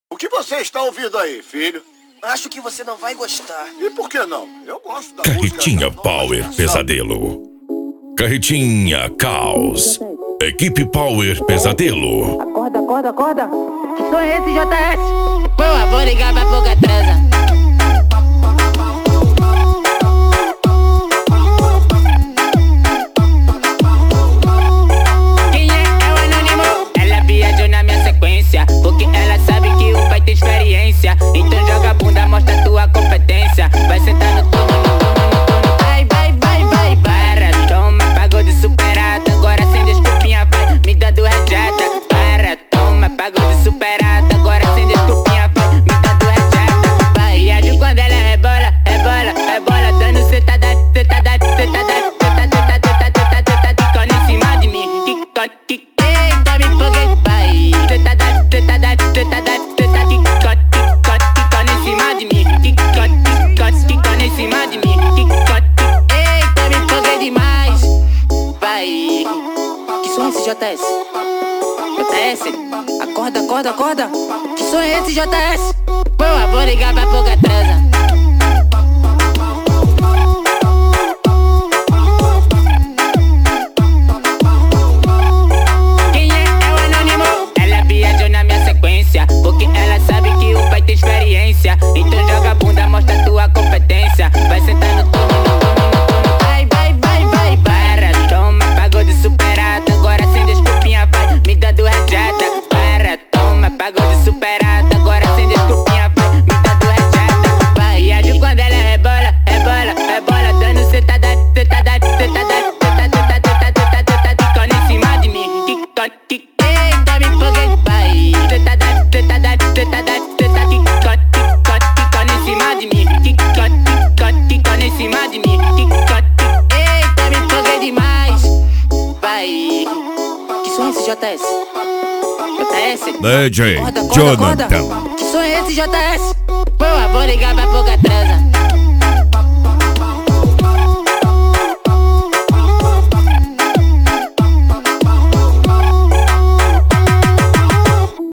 O que você está ouvindo aí, filho? Acho que você não vai gostar. E por que não? Eu gosto da Carretinha música. Power Pesadelo. Carretinha Caos. Equipe Power Pesadelo. Acorda, acorda, acorda. Que som é esse, JS? Pô, vou ligar pra pouca transa. Quem é o anônimo? Ela viajou na minha sequência, porque ela sabe que o pai tem experiência. Então joga a bunda, mostra tua competência. Vai sentar no turno, no turno, no turno. Vai, vai, vai, vai, para. Toma, pagou de superada. Agora sem desculpinha, vai me dando rajada. Para, toma, pagou de superada. Agora sem desculpinha, vai me dando rajada. Vai, e ajo quando ela rebola, rebola, rebola. Dando cetada, cetada, cetada, cetada, cetada, cetada, quicando em cima de mim. Quicando, quicando. Eita, me empolguei, vai. Cetada, cetada, cetada, cetada, quicando em cima de mim. Quicando em cima de mim. Eita, me empolguei demais. Vai. Que som é esse, JS? JS? Acorda, acorda, acorda. Que som é esse, JS? Pô, vou ligar pra pouca transa. Quem é o anônimo? Ela viajou na minha sequência, porque ela sabe que o pai tem experiência. Então joga a bunda, mostra tua competência. Vai sentar no turno, no turno, no turno. Vai, vai, vai, vai, para. Toma, pagou de superada. Agora sem desculpinha, vai me dando rajada. Para, toma, pagou de superada. Agora sem desculpinha, vai me dando rajada. Vai, e ajo quando ela rebola, rebola, rebola. Dando cetada, cetada, cetada, cetada, cetada, cetada, quicando em cima de mim. Quicando, quicando. Eita, me empolguei, vai. Cetada, cetada, cetada, cetada, quicando em cima de mim. Quicando em cima de mim. Eita, me empolguei demais. Vai. Que som é esse, JS? JS? DJ Acorda, acorda, acorda. Jonathan. Que som é esse, JS? Pô, vou ligar pra pouca transa.